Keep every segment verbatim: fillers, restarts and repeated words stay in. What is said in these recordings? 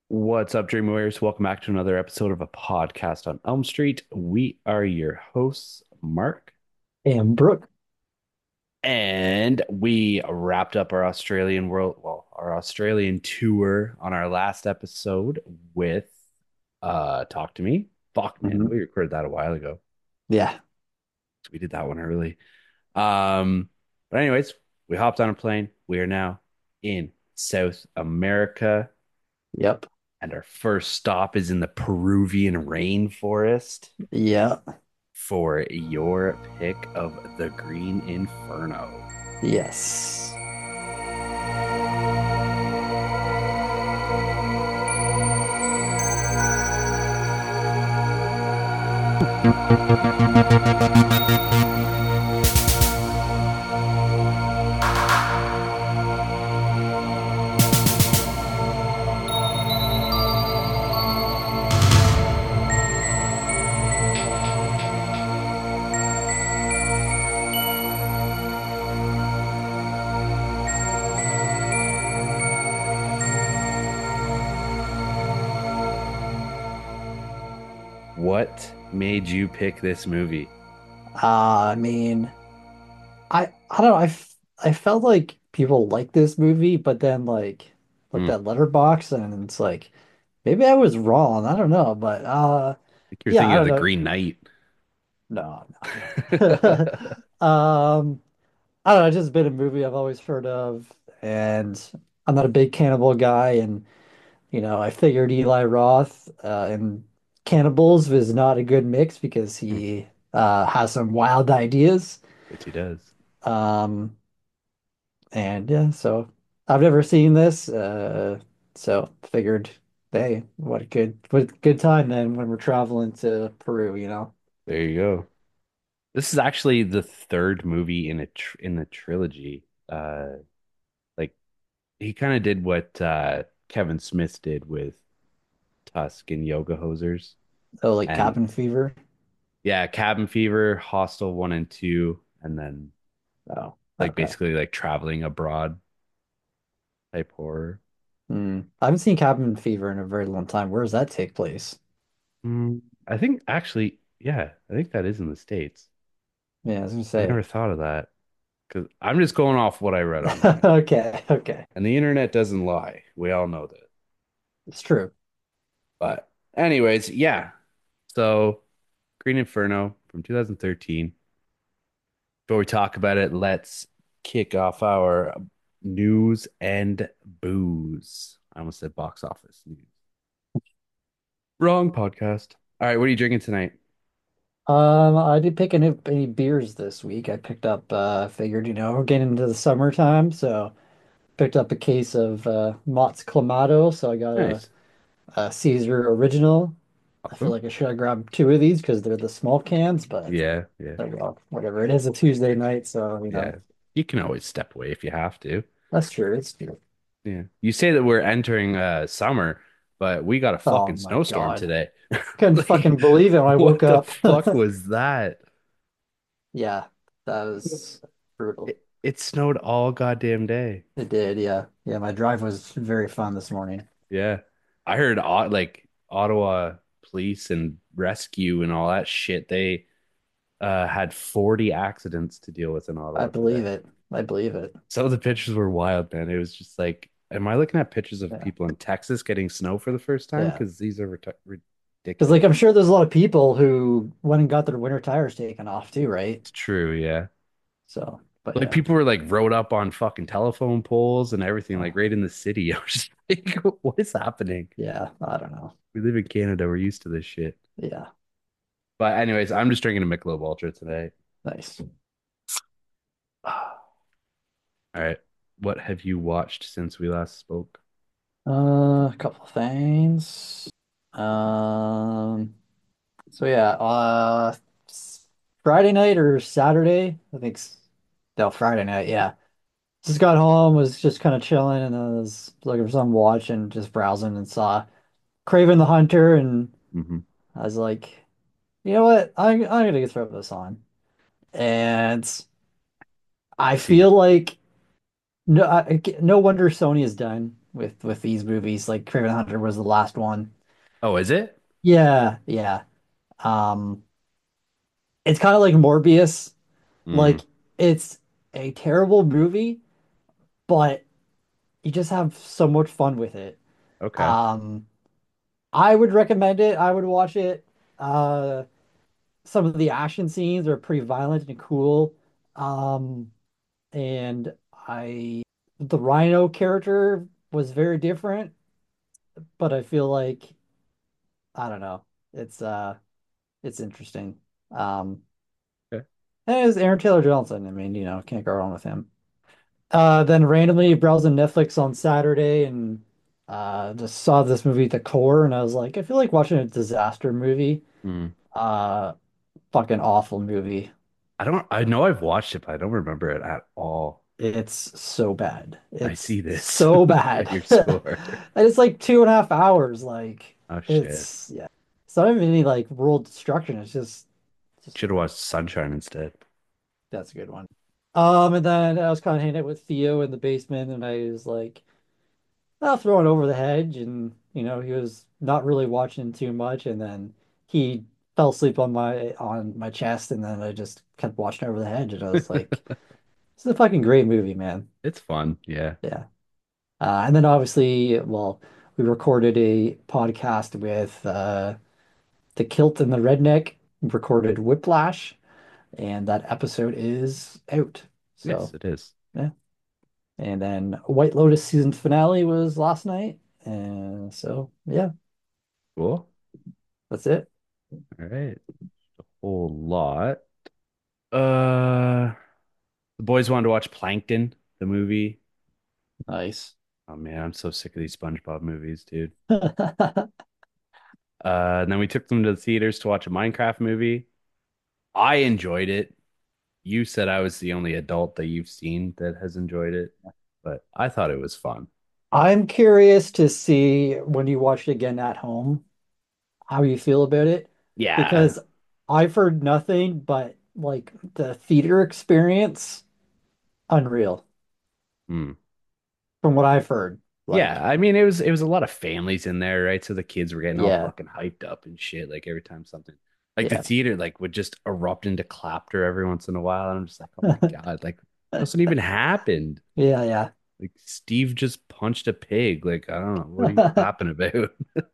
What's up, Dream Warriors? Welcome back to another episode of a podcast on Elm Street. We are your hosts, Mark, And Brooke. and we wrapped up our Australian world, well, our Australian tour on our last episode with uh Talk to Me. Fuck, man, Mhm. we recorded that a while ago. Yeah. So we did that one early. Um, but anyways, we hopped on a plane. We are now in South America, Yep. and our first stop is in the Peruvian rainforest Yeah. for your pick of the Green Inferno. Yes. What made you pick this movie? Uh, I mean, I I don't know. I, f I felt like people like this movie, but then like looked Hmm. at Letterboxd and it's like maybe I was wrong. I don't know, but uh, I think you're yeah, thinking I of don't the know. Green Knight. No, no. Um, I don't know. It's just been a movie I've always heard of, and I'm not a big cannibal guy, and You know, I figured Eli Roth uh, and Cannibals was not a good mix because Hmm. he uh, has some wild ideas. Yes, he does. Um, and yeah, so I've never seen this, uh, so figured, hey, what a good, what a good time then when we're traveling to Peru, you know? There you go. This is actually the third movie in a tr in the trilogy. Uh, like he kind of did what uh Kevin Smith did with Tusk and Yoga Hosers, Oh, like and Cabin Fever. yeah, Cabin Fever, Hostel one and two, and then Oh, like okay. basically like traveling abroad type horror. Hmm. I haven't seen Cabin Fever in a very long time. Where does that take place? Mm, I think actually, yeah, I think that is in the States. Yeah, I was gonna I say. never thought of that because I'm just going off what I read on the internet. Okay, okay. And the internet doesn't lie. We all know that. It's true. But anyways, yeah. So Green Inferno from two thousand thirteen. Before we talk about it, let's kick off our news and booze. I almost said box office news. Wrong podcast. All right, what are you drinking tonight? Um, I did pick any, any beers this week. I picked up, uh, figured, you know, we're getting into the summertime, so picked up a case of uh, Mott's Clamato. So I got a, Nice. a Caesar Original. I feel Awesome. like I should have grabbed two of these because they're the small cans, but Yeah, yeah, oh well, whatever. It is a Tuesday night, so you know, yeah. You can always step away if you have to. that's true. It's true. Yeah. You say that we're entering uh summer, but we got a Oh fucking my snowstorm God. today. Couldn't Like, fucking believe it when I woke what the up. fuck was that? Yeah, that was brutal. It, it snowed all goddamn day. It did, yeah. Yeah, my drive was very fun this morning. Yeah. I heard Ot- like Ottawa police and rescue and all that shit. They uh had forty accidents to deal with in I Ottawa today. believe it. I believe it. Some of the pictures were wild, man. It was just like, am I looking at pictures of Yeah. people in Texas getting snow for the first time? Yeah. Because these are rit Because like ridiculous. I'm sure there's a lot of people who went and got their winter tires taken off too, right? It's true, yeah. So, but Like yeah. people were like rode up on fucking telephone poles and everything, like Oh, right in the city. I was just like, what is happening? yeah, I don't know. We live in Canada. We're used to this shit. Yeah. But anyways, I'm just drinking a Michelob Ultra today. Nice. All right. What have you watched since we last spoke? Uh, a couple of things. Um, so yeah, uh s- Friday night or Saturday, I think s- no, Friday night, yeah. Just got home, was just kind of chilling and I was looking for something to watch and just browsing and saw Craven the Hunter and Hmm. I was like, you know what? I'm I'm gonna throw this on. And I See, feel like no I, no wonder Sony is done. with with these movies. Like Kraven the Hunter was the last one. Oh, is it? Yeah, yeah. Um, it's kind of like Morbius. Hmm. Like it's a terrible movie, but you just have so much fun with it. Okay. Um, I would recommend it. I would watch it. Uh, some of the action scenes are pretty violent and cool. Um, and I, the Rhino character was very different, but I feel like I don't know. It's uh, it's interesting. Um, Okay. and it was Aaron Taylor Johnson. I mean, you know, can't go wrong with him. Uh, then randomly browsing Netflix on Saturday and uh, just saw this movie, The Core, and I was like, I feel like watching a disaster movie. Hmm. Uh, fucking awful movie. I don't, I know I've watched it, but I don't remember it at all. It's so bad. I It's see this so at bad. your score. And it's like two and a half hours. Like Oh shit. it's yeah. It's not even any like world destruction. It's just it's just Should have terrible. watched Sunshine instead. That's a good one. Um, and then I was kind of hanging out with Theo in the basement, and I was like, I'll throw it over the hedge, and you know, he was not really watching too much, and then he fell asleep on my on my chest, and then I just kept watching over the hedge, and I was like, "This is a fucking great movie, man." It's fun. Yeah. Yeah. Uh, and then obviously, well, we recorded a podcast with uh, the Kilt and the Redneck. We recorded Whiplash, and that episode is out. Yes, So it is. yeah. And then White Lotus season finale was last night, and so yeah, Cool. that's it. All right. A whole lot. Uh, the boys wanted to watch Plankton, the movie. Nice. Oh man, I'm so sick of these SpongeBob movies, dude. Uh, and then we took them to the theaters to watch a Minecraft movie. I enjoyed it. You said I was the only adult that you've seen that has enjoyed it, but I thought it was fun. I'm curious to see when you watch it again at home, how you feel about it, Yeah. because I've heard nothing but like the theater experience, unreal Hmm. from what I've heard. Yeah, Like, I mean it was it was a lot of families in there, right? So the kids were getting all yeah, fucking hyped up and shit, like every time something like the yeah, theater like would just erupt into clapter every once in a while. And I'm just like, oh my God, like nothing even happened. yeah, yeah, Like Steve just punched a pig. Like, I don't know, what are you clapping about?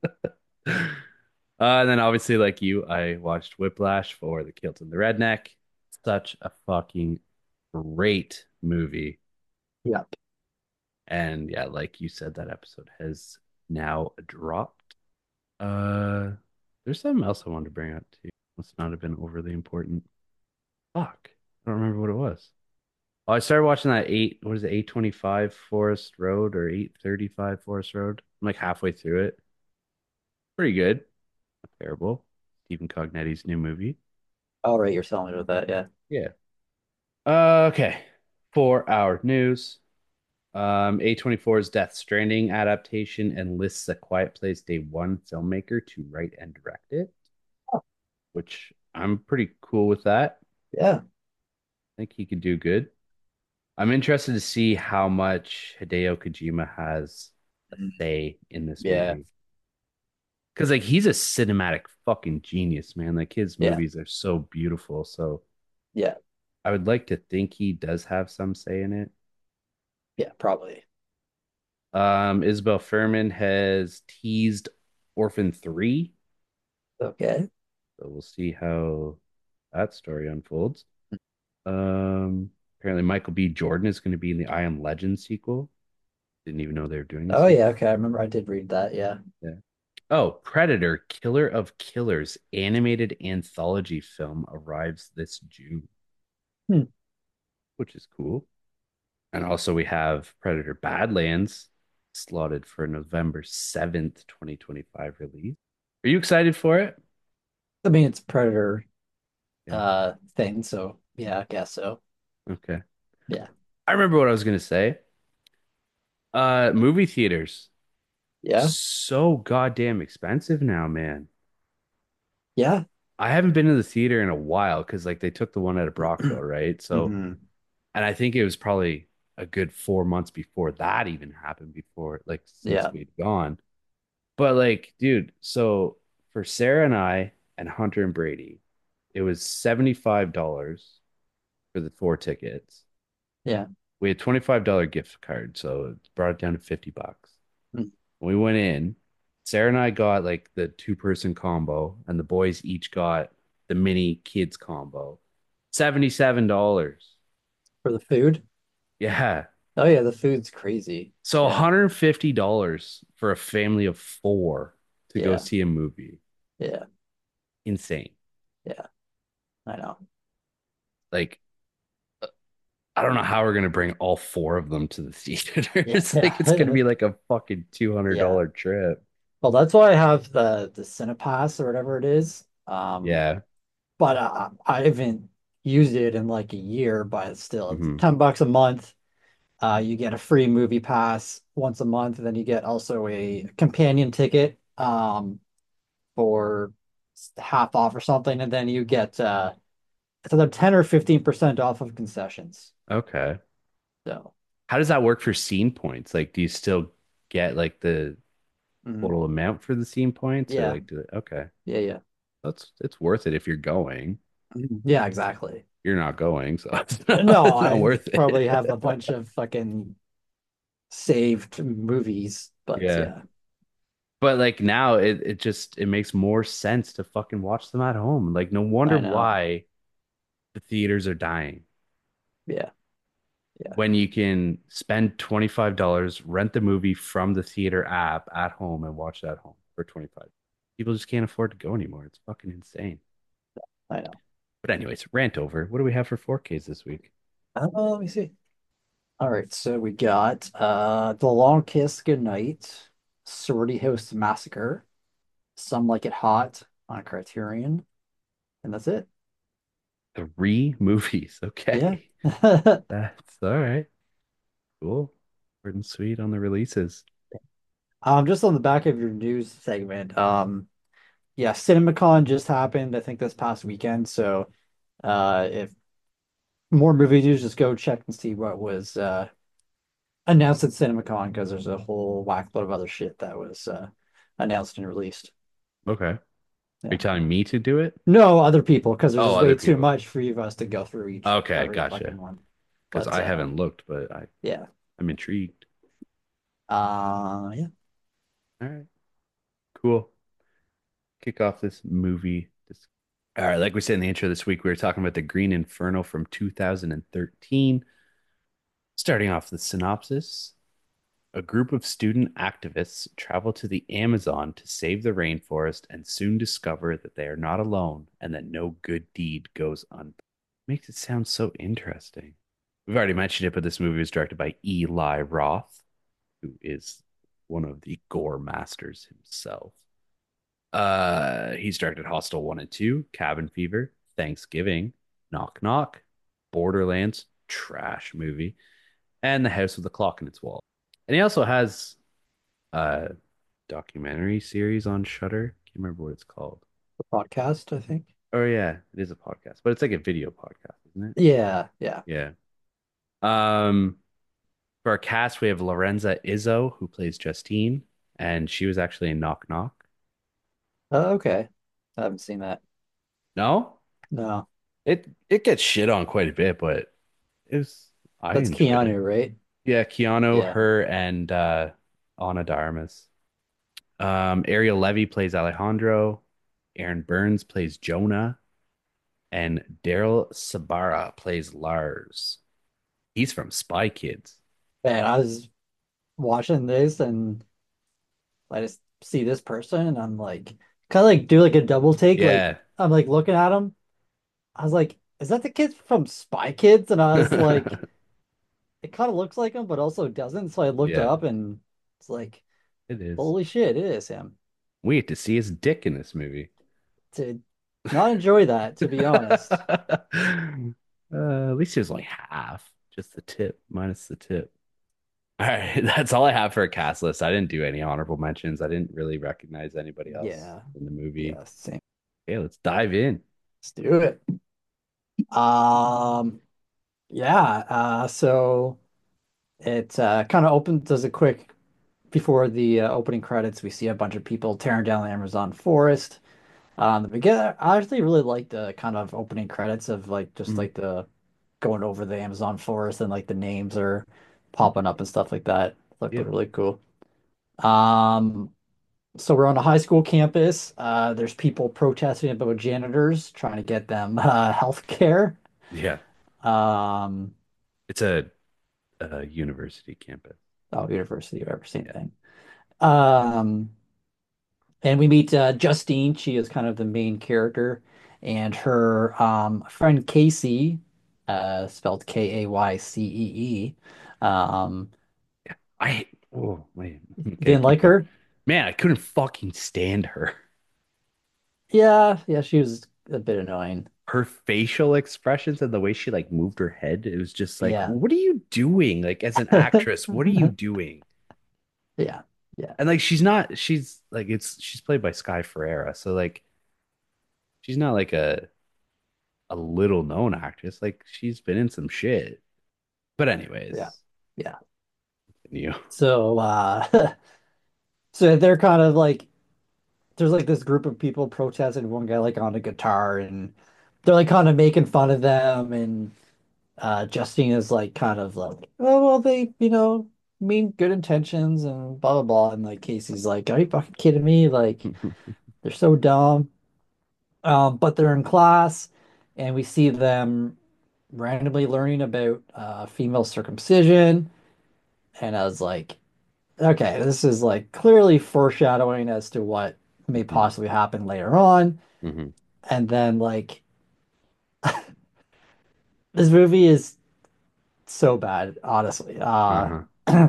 Uh, and then obviously, like you, I watched Whiplash for The Kilt and the Redneck. Such a fucking great movie. yep. And yeah, like you said, that episode has now dropped. Uh, there's something else I wanted to bring up too. Must not have been overly important. Fuck. I don't remember what it was. Oh, I started watching that eight, what is it, eight twenty-five Forest Road or eight thirty-five Forest Road? I'm like halfway through it. Pretty good. Not terrible. Stephen Cognetti's new movie. All right, you're telling me about that, yeah. Yeah. Uh, okay. For our news, um, A twenty-four's Death Stranding adaptation enlists a Quiet Place Day One filmmaker to write and direct it, which I'm pretty cool with that. Yeah. I think he could do good. I'm interested to see how much Hideo Kojima has a Mhm. say in this Yeah, movie. Because like he's a cinematic fucking genius, man. Like his yeah, movies are so beautiful. So yeah, I would like to think he does have some say in it. yeah, probably. Um, Isabel Furman has teased Orphan three, Okay. so we'll see how that story unfolds. Um, apparently Michael B. Jordan is going to be in the I Am Legend sequel. Didn't even know they were doing a Oh yeah, sequel. okay. I remember I did read that, yeah. Yeah. Oh, Predator, Killer of Killers animated anthology film arrives this June, Hmm. which is cool. And also we have Predator Badlands slotted for November seventh, twenty twenty-five release. Are you excited for it? I mean, it's Predator Yeah. uh thing, so yeah, I guess so. Okay. Yeah. I remember what I was going to say. Uh, movie theaters. Yeah. So goddamn expensive now, man. Yeah. I haven't been to the theater in a while because like they took the one out of Brockville, right? So, Hmm. and I think it was probably a good four months before that even happened before, like since Yeah. we'd gone. But like, dude, so for Sarah and I and Hunter and Brady, it was seventy-five dollars for the four tickets. Yeah. We had twenty-five dollars gift card, so it brought it down to fifty bucks. Mm. When we went in, Sarah and I got like the two person combo, and the boys each got the mini kids combo. seventy-seven dollars. For the food. Yeah. Oh yeah, the food's crazy. So Yeah. one hundred fifty dollars for a family of four to go Yeah. see a movie. Yeah. Insane. Yeah. I know. Like, I don't know how we're gonna bring all four of them to the Yeah. theaters. Like, it's gonna Yeah. be like a fucking Yeah. two hundred dollars trip. Well, that's why I have the the Cinepass or whatever it is. Um, Yeah. but I, I haven't used it in like a year, but still, it's Hmm. ten bucks a month. Uh, you get a free movie pass once a month, and then you get also a companion ticket um for half off or something, and then you get uh it's either ten or fifteen percent off of concessions. Okay. So, How does that work for scene points? Like, do you still get like the mhm. total amount for the scene points, or Yeah, like, do it? Okay, yeah, yeah. that's it's worth it if you're going. Mhm. Yeah, exactly. You're not going, so it's not, No, it's not I worth probably have a it. bunch of fucking saved movies, but Yeah. yeah, But like now it it just it makes more sense to fucking watch them at home. Like no wonder I know. why the theaters are dying Yeah, yeah, when you can spend twenty-five dollars rent the movie from the theater app at home and watch it at home for twenty-five. People just can't afford to go anymore. It's fucking insane. I know. But anyways, rant over. What do we have for four Ks this week? Uh, let me see. All right, so we got uh The Long Kiss Goodnight, Sorority House Massacre, Some Like It Hot on Criterion, and that's it. Three movies. Yeah. Okay. That's all right. Cool. Short and sweet on the releases. Um, just on the back of your news segment, um, yeah, CinemaCon just happened, I think this past weekend. So uh if more movie news, just go check and see what was uh announced at CinemaCon because there's a whole whack load of other shit that was uh announced and released. Okay. Are you Yeah. telling me to do it? No other people, because there's Oh, just other way too people. much for you us to go through each Okay, every fucking gotcha. one. Because But I uh haven't looked, but I yeah. I'm intrigued. Uh yeah. All right, cool. Kick off this movie. This... All right, like we said in the intro this week, we were talking about the Green Inferno from two thousand thirteen. Starting off the synopsis. A group of student activists travel to the Amazon to save the rainforest and soon discover that they are not alone and that no good deed goes unpunished. Makes it sound so interesting. We've already mentioned it, but this movie was directed by Eli Roth, who is one of the gore masters himself. Uh, he's directed Hostel one and two, Cabin Fever, Thanksgiving, Knock Knock, Borderlands, trash movie, and The House with the Clock in its Wall. And he also has a documentary series on Shudder. Can't remember what it's called. The podcast, I think. Oh yeah, it is a podcast, but it's like a video podcast, isn't it? Yeah, yeah. Yeah. Um, for our cast, we have Lorenza Izzo, who plays Justine, and she was actually in Knock Knock. Uh, okay. I haven't seen that. No, No. it it gets shit on quite a bit, but it was I That's enjoyed it. Keanu, right? Yeah, Keanu, Yeah. her, and uh, Ana de Armas. Um, Ariel Levy plays Alejandro. Aaron Burns plays Jonah, and Daryl Sabara plays Lars. He's from Spy Kids. Man, I was watching this and I just see this person and I'm like kind of like do like a double take. Like Yeah. I'm like looking at him. I was like, is that the kid from Spy Kids? And I was like, it kind of looks like him, but also doesn't. So I looked Yeah, up and it's like, it is. holy shit, it is him. We get to see his dick in this movie. To not enjoy that, to be honest. Uh, at least it was only half, just the tip minus the tip. All right, that's all I have for a cast list. I didn't do any honorable mentions. I didn't really recognize anybody else Yeah. in the movie. Yeah, same. Okay, let's dive in. Let's do it. Um, yeah, uh, so it uh, kind of opens as a quick before the uh, opening credits. We see a bunch of people tearing down the Amazon forest. Um, the beginning, I actually really like the kind of opening credits of like just Mhm. like the going over the Amazon forest and like the names are popping up and stuff like that. Looked Yeah. really cool. Um, so we're on a high school campus. Uh, there's people protesting about janitors trying to get them uh, health care. Yeah. Um, It's a, a university campus. oh, university, I've ever seen Yeah. anything. Um, and we meet uh, Justine. She is kind of the main character, and her um, friend Casey, uh, spelled K A Y C E E. Um, I oh wait. Okay, didn't keep like going. her. Man, I couldn't fucking stand her. Yeah, yeah, she was a bit annoying. Her facial expressions and the way she like moved her head, it was just like, Yeah. what are you doing? Like as an actress, what are you doing? Yeah. Yeah. And like she's not, she's like it's she's played by Sky Ferreira, so like she's not like a a little known actress. Like she's been in some shit. But Yeah. anyways, Yeah. you. So uh so they're kind of like there's like this group of people protesting one guy like on a guitar and they're like kind of making fun of them and uh Justine is like kind of like, oh well they, you know, mean good intentions and blah blah blah and like Casey's like, are you fucking kidding me? Like they're so dumb. Um, but they're in class and we see them randomly learning about uh female circumcision and I was like, okay, this is like clearly foreshadowing as to what may Mhm, possibly happen later on. mhm, And then like this movie is so bad, honestly. Uh uh-huh.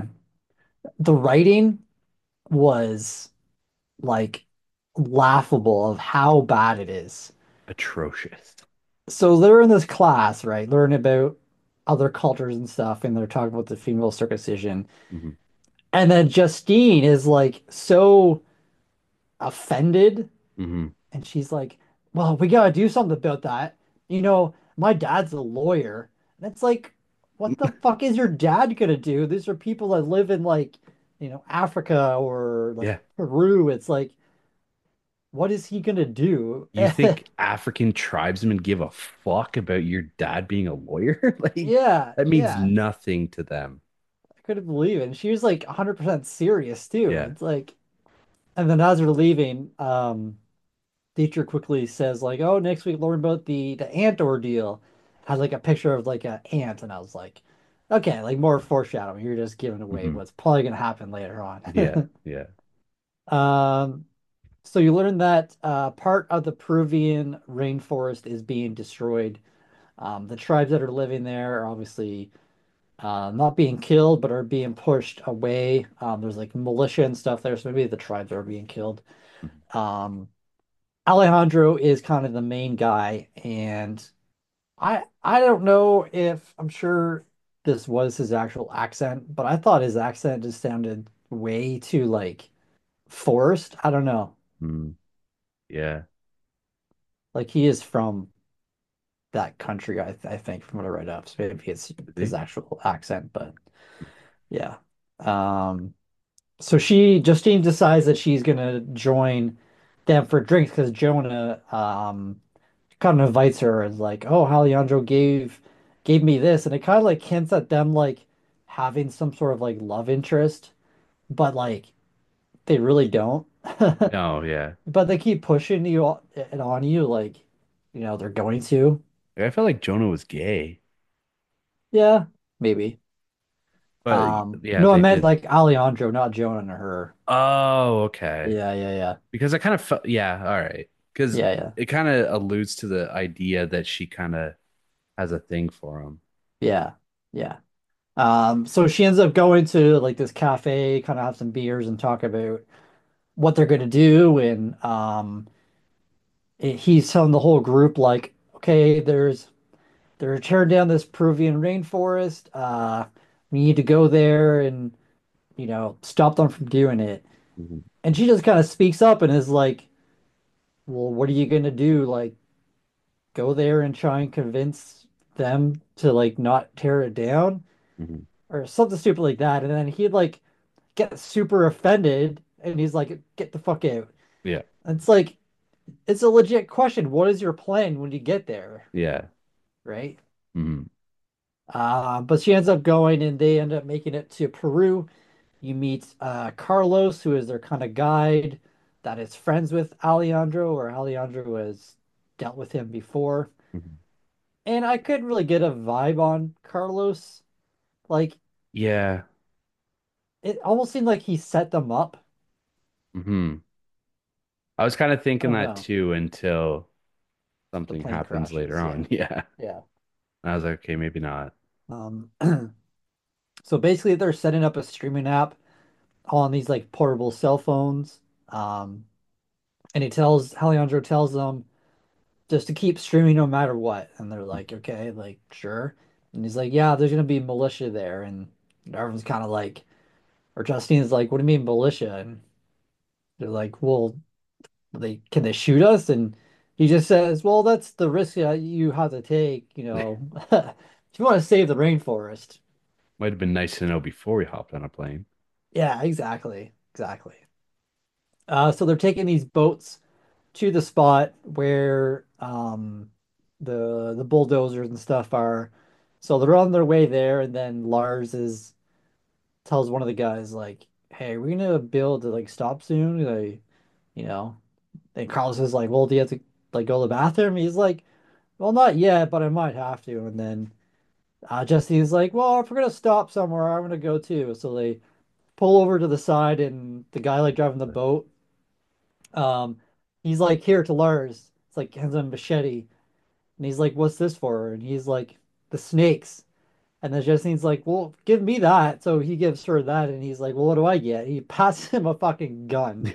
the writing was like laughable of how bad it is. Atrocious. So they're in this class, right, learning about other cultures and stuff, and they're talking about the female circumcision. Mhm, And then Justine is like so offended, mhm. and she's like, well, we gotta do something about that. You know, my dad's a lawyer. And it's like, what the fuck is your dad gonna do? These are people that live in like, you know, Africa or like Yeah. Peru. It's like, what is he gonna do? You think African tribesmen give a fuck about your dad being a lawyer? Like Yeah, that means yeah. nothing to them. I couldn't believe it. And she was like one hundred percent serious too. Yeah. It's like, and then as they're leaving, um, teacher quickly says like, "Oh, next week learn about the the ant ordeal." Has like a picture of like an ant, and I was like, "Okay, like more foreshadowing. You're just giving away Hmm. what's probably gonna happen later Yeah. on." Yeah. Um, so you learn that uh, part of the Peruvian rainforest is being destroyed. Um, the tribes that are living there are obviously uh, not being killed, but are being pushed away. Um, there's like militia and stuff there, so maybe the tribes are being killed. Mhm. Um, Alejandro is kind of the main guy, and I I don't know if I'm sure this was his actual accent, but I thought his accent just sounded way too like forced. I don't know. Mm. Yeah. Like he is from that country, I I think, from what I read up. So maybe it's Is his he? actual accent, but yeah. Um, so she Justine decides that she's gonna join them for drinks because Jonah um kind of invites her as like, oh, Alejandro gave gave me this, and it kind of like hints at them like having some sort of like love interest, but like they really don't. No, yeah. But they keep pushing you it on you like, you know, they're going to. I felt like Jonah was gay, Yeah, maybe. but Um, yeah, no, I they meant did. like Alejandro, not Jonah and her. Oh, okay. Yeah, yeah, yeah. Because I kind of felt, yeah, all right. Because Yeah, yeah. it kind of alludes to the idea that she kind of has a thing for him. Yeah. Yeah. Um, so she ends up going to like this cafe, kind of have some beers and talk about what they're gonna do, and um, it- he's telling the whole group like, okay, there's they're tearing down this Peruvian rainforest. Uh, we need to go there and you know stop them from doing it. Mhm, And she just kind of speaks up and is like, well, what are you gonna do? Like, go there and try and convince them to like not tear it down? mhm. or something stupid like that. And then he'd like get super offended and he's like, get the fuck out. Yeah. And it's like, it's a legit question. What is your plan when you get there? Yeah. Right? Hmm. Uh, but she ends up going and they end up making it to Peru. You meet uh, Carlos, who is their kind of guide that is friends with Alejandro, or Alejandro has dealt with him before. Hmm. And I couldn't really get a vibe on Carlos. Like, Yeah. it almost seemed like he set them up. Hmm. I was kind of I thinking don't that know. too until The something plane happens later crashes. on. Yeah. Yeah. Yeah. And I was like, okay, maybe not. Um, so basically, they're setting up a streaming app on these like portable cell phones. Um, and he tells Alejandro tells them just to keep streaming no matter what. And they're like, okay, like sure. And he's like, yeah, there's gonna be militia there. And everyone's kind of like, or Justine's like, what do you mean militia? And they're like, well, they can they shoot us? And he just says, well, that's the risk that you have to take, you know, if you want to save the rainforest. Might have been nice to know before we hopped on a plane. Yeah, exactly. Exactly. Uh, so they're taking these boats to the spot where um the the bulldozers and stuff are. So they're on their way there, and then Lars is tells one of the guys like, "Hey, we're gonna build to like stop soon." Like, you know, and Carlos is like, "Well, do you have to like go to the bathroom?" He's like, "Well, not yet, but I might have to." And then uh, Jesse's like, "Well, if we're gonna stop somewhere, I'm gonna go too." So they pull over to the side, and the guy like driving the boat, um, he's like, "Here to Lars." It's like hands him a machete. And he's like, "What's this for?" And he's like, "The snakes." And then Justine's like, "Well, give me that." So he gives her that, and he's like, "Well, what do I get?" He passes him a fucking gun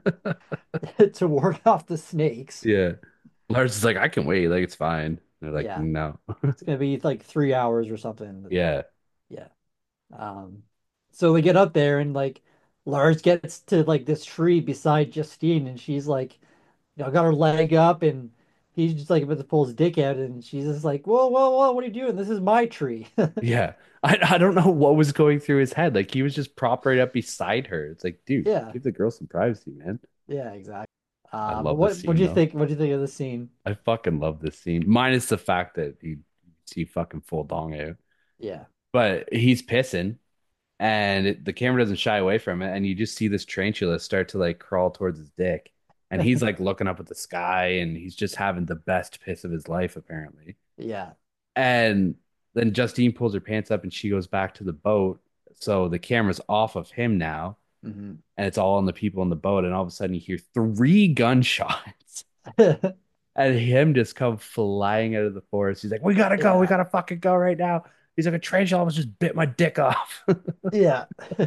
to ward off the snakes. Yeah. Lars is like, I can wait. Like, it's fine. They're like, Yeah, no. it's gonna be like three hours or something. Yeah. Yeah. Um, so they get up there, and like Lars gets to like this tree beside Justine, and she's like, you know, got her leg up, and he's just like about to pull his dick out, and she's just like, "Whoa, whoa, whoa! What are you doing? This is my tree." Yeah. I, I don't know what was going through his head. Like, he was just propped right up beside her. It's like, dude, Yeah. give the girl some privacy, man. Yeah, exactly. I Uh, but love this what what do scene, you though. think? What do you think of the scene? I fucking love this scene. Minus the fact that he see fucking full dong out. Yeah. But he's pissing and it, the camera doesn't shy away from it. And you just see this tarantula start to like crawl towards his dick. And he's like looking up at the sky and he's just having the best piss of his life, apparently. Yeah. And then Justine pulls her pants up and she goes back to the boat. So the camera's off of him now Hmm. and it's all on the people on the boat. And all of a sudden you hear three gunshots and him just come flying out of the forest. He's like, we gotta go. We Yeah. gotta fucking go right now. He's like, a tarantula almost just bit my dick off. Yeah.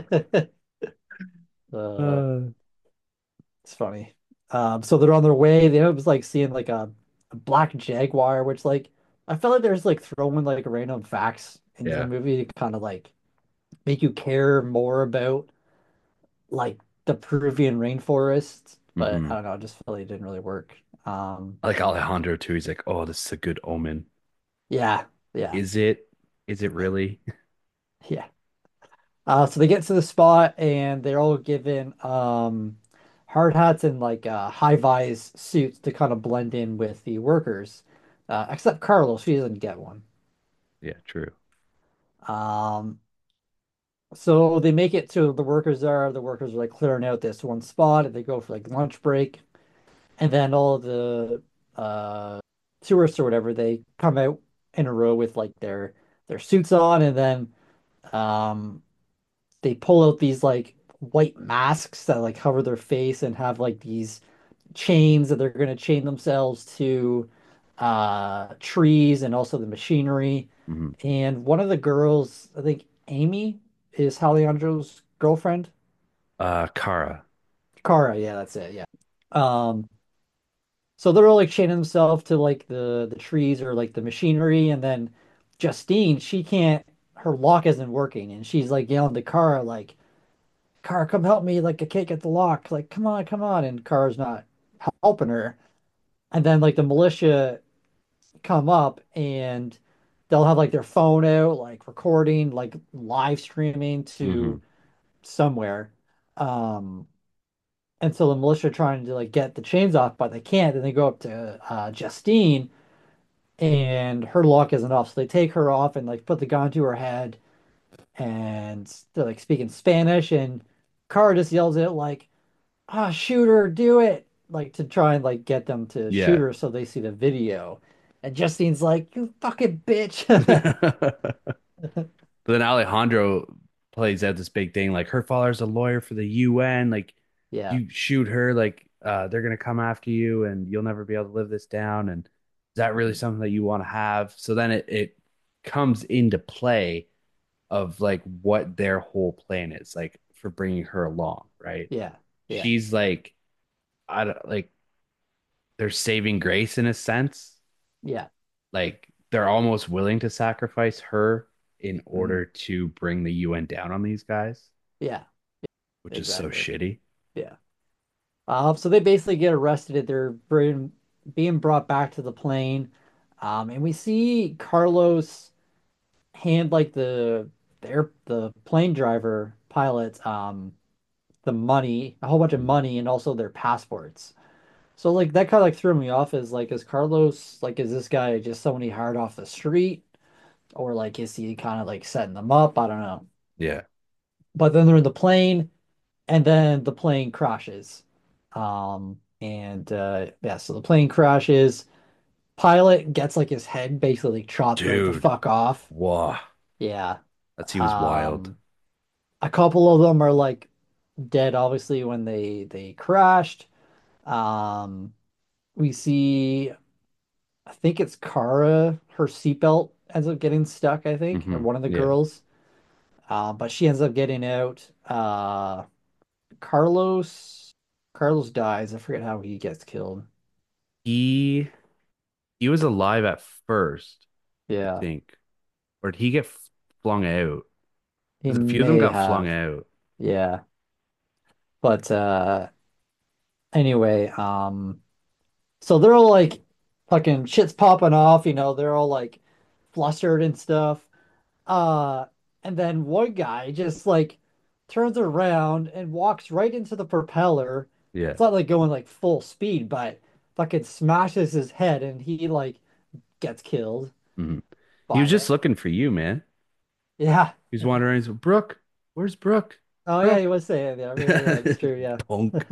Uh, Uh, it's funny. Um, so they're on their way. They was like seeing like a, a black jaguar, which like I felt like there's like throwing like random facts into the yeah. movie to kind of like make you care more about like the Peruvian rainforest. But I Hmm. don't know, I just felt like it didn't really work. Um, I like Alejandro too. He's like, oh, this is a good omen. yeah, yeah, Is it? Is it really? yeah. Uh, so they get to the spot and they're all given um, hard hats and like uh, high-vis suits to kind of blend in with the workers. Uh, except Carlos, he doesn't get one. Yeah, true. Um, so they make it to the workers are. The workers are like clearing out this one spot and they go for like lunch break. And then all the uh, tourists or whatever, they come out in a row with like their their suits on and then um, they pull out these like white masks that like cover their face and have like these chains that they're going to chain themselves to uh trees and also the machinery. Hmm. And one of the girls, I think Amy is Alejandro's girlfriend. Uh, Kara. Kara, yeah, that's it. Yeah. Um, so they're all like chaining themselves to like the the trees or like the machinery, and then Justine, she can't, her lock isn't working, and she's like yelling to Kara like, Car, come help me. Like, I can't get the lock. Like, come on, come on. And Car's not helping her. And then, like, the militia come up and they'll have like their phone out, like recording, like live streaming Hmm. to somewhere. Um, and so the militia are trying to like get the chains off, but they can't. Then they go up to uh, Justine, and her lock isn't off, so they take her off and like put the gun to her head, and they're like speaking Spanish, and Kara just yells it like, "Ah, shoot her, do it!" Like to try and like get them to shoot Yeah. her so they see the video. And Justine's like, "You fucking bitch." But then Alejandro plays out this big thing like her father's a lawyer for the U N. Like Yeah, you shoot her, like uh, they're gonna come after you, and you'll never be able to live this down. And is that really something that you want to have? So then it it comes into play of like what their whole plan is, like for bringing her along, right? yeah, yeah, She's like, I don't like they're saving grace in a sense. yeah, Like they're almost willing to sacrifice her in mhm, order to bring the U N down on these guys, yeah, which is so exactly. shitty. Yeah. Um, so they basically get arrested. They're being being brought back to the plane. Um, and we see Carlos hand like the their the plane driver pilot um the money, a whole bunch of Mhm. money, and also their passports. So like that kind of like threw me off. Is like, is Carlos like, is this guy just someone he hired off the street, or like is he kind of like setting them up? I don't know. Yeah. But then they're in the plane, and then the plane crashes. Um, and uh, yeah, so the plane crashes. Pilot gets like his head basically chopped right the Dude. fuck off. Wow. Yeah. That seems wild. Um, a couple of them are like dead, obviously, when they they crashed. Um, we see, I think it's Kara, her seatbelt ends up getting stuck, I think, or Hmm. one of the Yeah. girls. Uh, but she ends up getting out. Uh, Carlos, Carlos dies. I forget how he gets killed. He he was alive at first, I Yeah, think. Or did he get flung out? he Because a few of them may got flung have. out. Yeah, but uh, anyway, um, so they're all like fucking shit's popping off. You know, they're all like flustered and stuff. Uh, and then one guy just like turns around and walks right into the propeller. Yeah. It's not like going like full speed, but fucking smashes his head and he like gets killed Hmm. He was by just it. looking for you, man. Yeah. He's wandering. He's Brooke. Where's Brooke? Oh yeah, he Brooke. was saying that. Yeah, yeah, it's true, yeah. Punk.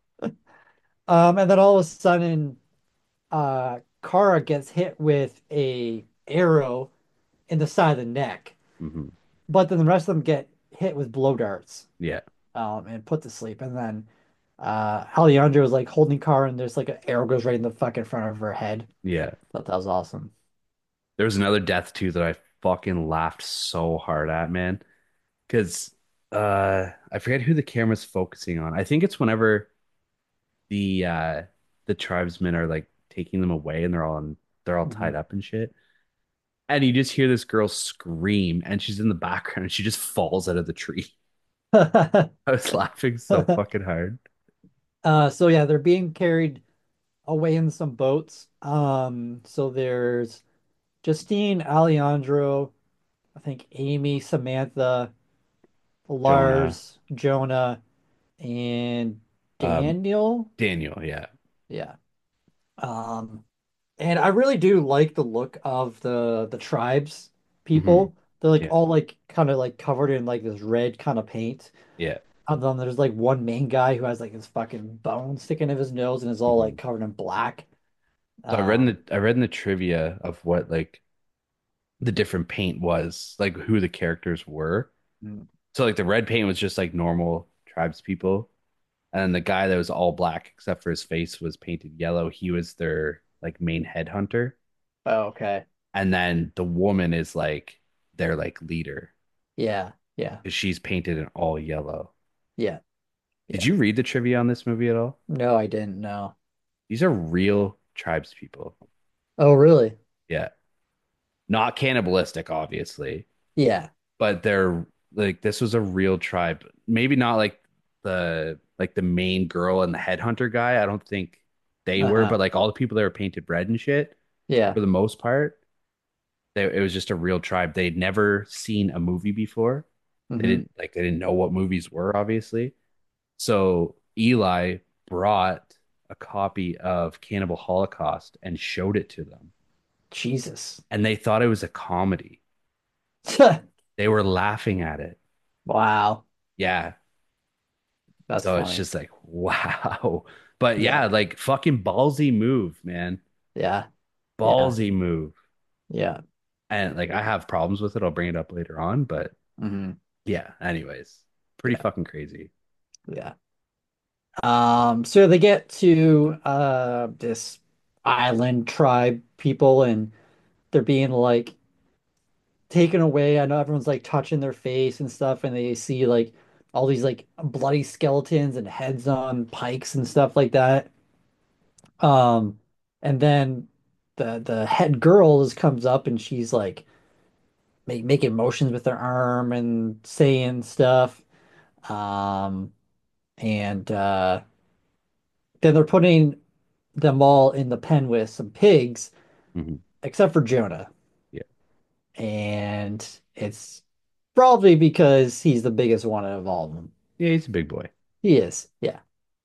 Um, and then all of a sudden, uh, Kara gets hit with a arrow in the side of the neck, Hmm. but then the rest of them get hit with blow darts. Yeah. Um, and put to sleep. And then uh, Alejandro is like holding car, and there's like an arrow goes right in the fucking front of her head. Yeah. Thought that was awesome. There was another death too that I fucking laughed so hard at, man. Because uh I forget who the camera's focusing on. I think it's whenever the uh the tribesmen are like taking them away and they're all in, they're all tied Mhm. up and shit. And you just hear this girl scream and she's in the background and she just falls out of the tree. I was laughing so fucking hard. Uh, so yeah, they're being carried away in some boats. Um, so there's Justine, Alejandro, I think Amy, Samantha, Jonah. Lars, Jonah, and Um Daniel. Daniel, yeah. Yeah. Um, And I really do like the look of the the tribes Hmm. people. They're like Yeah. all like kind of like covered in like this red kind of paint. Yeah. And then there's like one main guy who has like his fucking bone sticking out of his nose and is all like Hmm. covered in black. So I read in Um, the I read in the trivia of what like the different paint was, like who the characters were. mm, So like the red paint was just like normal tribes people. And then the guy that was all black except for his face was painted yellow. He was their like main headhunter. oh, okay. And then the woman is like their like leader Yeah, yeah, because she's painted in all yellow. yeah, Did yeah. you read the trivia on this movie at all? No, I didn't know. These are real tribes people. Oh, really? Yeah. Not cannibalistic, obviously, Yeah. but they're like this was a real tribe. Maybe not like the like the main girl and the headhunter guy. I don't think they were, Uh-huh. but like all the people that were painted red and shit Yeah. for the most part. They, it was just a real tribe. They'd never seen a movie before. They Hmm. didn't like they didn't know what movies were, obviously. So Eli brought a copy of Cannibal Holocaust and showed it to them. Jesus. And they thought it was a comedy. They were laughing at it. Wow. Yeah. That's So it's funny. just like, wow. But Yeah. yeah, like fucking ballsy move, man. Yeah. Yeah. Ballsy move. Yeah. And like I have problems with it. I'll bring it up later on. But Hmm. yeah, anyways, pretty Yeah. fucking crazy. Yeah. Um, so they get to uh this island tribe people and they're being like taken away. I know everyone's like touching their face and stuff, and they see like all these like bloody skeletons and heads on pikes and stuff like that. Um, and then the the head girl just comes up and she's like make, making motions with her arm and saying stuff. Um, and uh, then they're putting them all in the pen with some pigs, Hmm. except for Jonah. Yeah. And it's probably because he's the biggest one of all of them. Yeah, he's a big boy. He is, yeah.